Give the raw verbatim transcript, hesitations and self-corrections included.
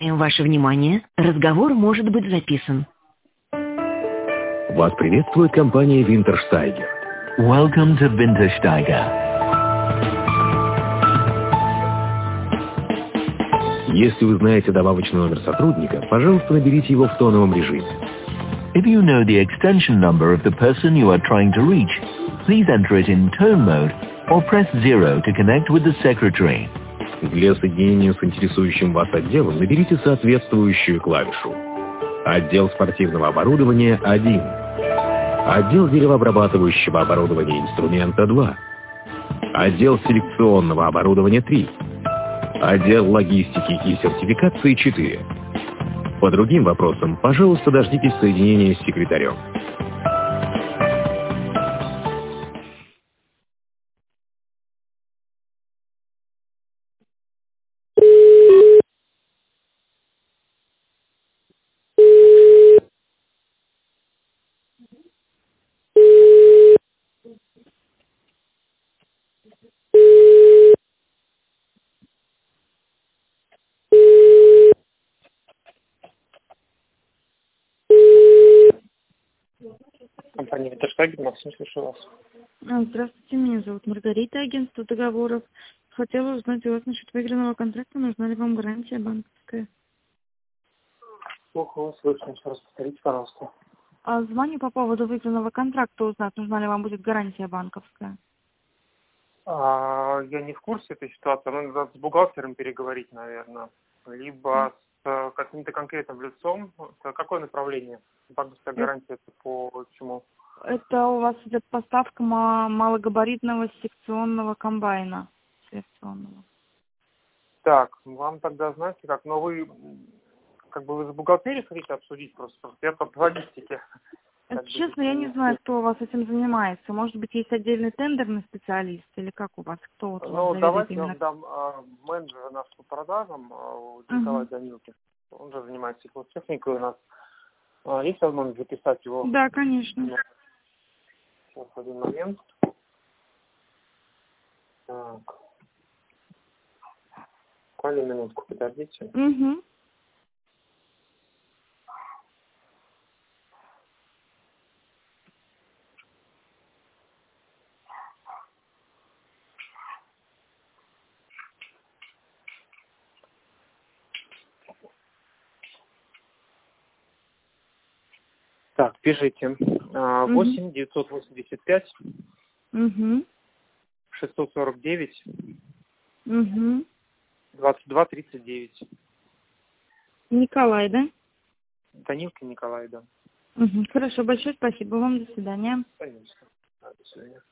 Ваше внимание, разговор может быть записан. Вас приветствует компания Wintersteiger. Welcome to Wintersteiger. Если вы знаете добавочный номер сотрудника, пожалуйста, наберите его в тоновом режиме. If you know the extension number of the person you are trying to reach, please enter it in tone mode or press zero to connect with the secretary. Для соединения с интересующим вас отделом наберите соответствующую клавишу. Отдел спортивного оборудования один. Отдел деревообрабатывающего оборудования и инструмента два. Отдел селекционного оборудования три. Отдел логистики и сертификации четыре. По другим вопросам, пожалуйста, дождитесь соединения с секретарем. Компания Wintersteiger, Максим, слушаю вас. Здравствуйте, меня зовут Маргарита, агентство договоров. Хотела узнать у вас насчет выигранного контракта, нужна ли вам гарантия банковская? Плохо вас слышно, еще раз повторите, пожалуйста. А звоню по поводу выигранного контракта узнать, нужна ли вам будет гарантия банковская. А, я не в курсе этой ситуации, но надо с бухгалтером переговорить, наверное. Либо с каким-то конкретным лицом. Какое направление? Банковская гарантия это по чему? Это у вас идет поставка малогабаритного секционного комбайна. Селекционного. Так, вам тогда, знаете как, но вы, как бы вы за бухгалтерией хотите обсудить просто, просто я по логистике. Это, честно, я не знаю, кто у вас этим занимается. Может быть, есть отдельный тендерный специалист или как у вас? Кто вот Ну, у вас давайте я именно... вам дам а, менеджера наш по продажам, а, Николай uh-huh. Данилкин. Он же занимается техникой у нас. А, есть возможность записать его? Да, конечно. Сейчас, один момент. Так. Буквально минутку, подождите. Угу. Так, пишите. восемь девятьсот восемьдесят пять угу. шестьсот сорок девять угу. двадцать два тридцать девять. Николай, да? Данилкин Николай, да. Угу. Хорошо, большое спасибо вам. До свидания. Конечно. До свидания.